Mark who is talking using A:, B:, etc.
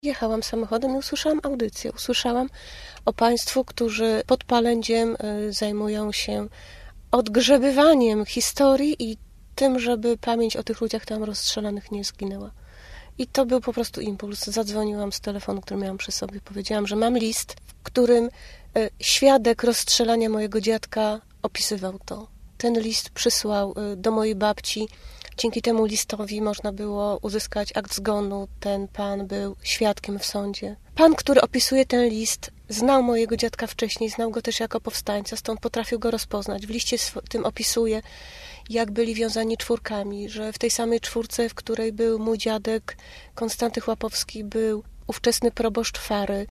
A: Jechałam samochodem i usłyszałam audycję. Usłyszałam o państwu, którzy pod Palędziem zajmują się odgrzebywaniem historii i tym, żeby pamięć o tych ludziach tam rozstrzelanych nie zginęła. I to był po prostu impuls. Zadzwoniłam z telefonu, który miałam przy sobie. Powiedziałam, że mam list, w którym świadek rozstrzelania mojego dziadka opisywał to. Ten list przysłał do mojej babci. Dzięki temu listowi można było uzyskać akt zgonu. Ten pan był świadkiem w sądzie. Pan, który opisuje ten list, znał mojego dziadka wcześniej, znał go też jako powstańca, stąd potrafił go rozpoznać. W liście tym opisuje, jak byli wiązani czwórkami, że w tej samej czwórce, w której był mój dziadek Konstanty Chłapowski, był ówczesny proboszcz Fary.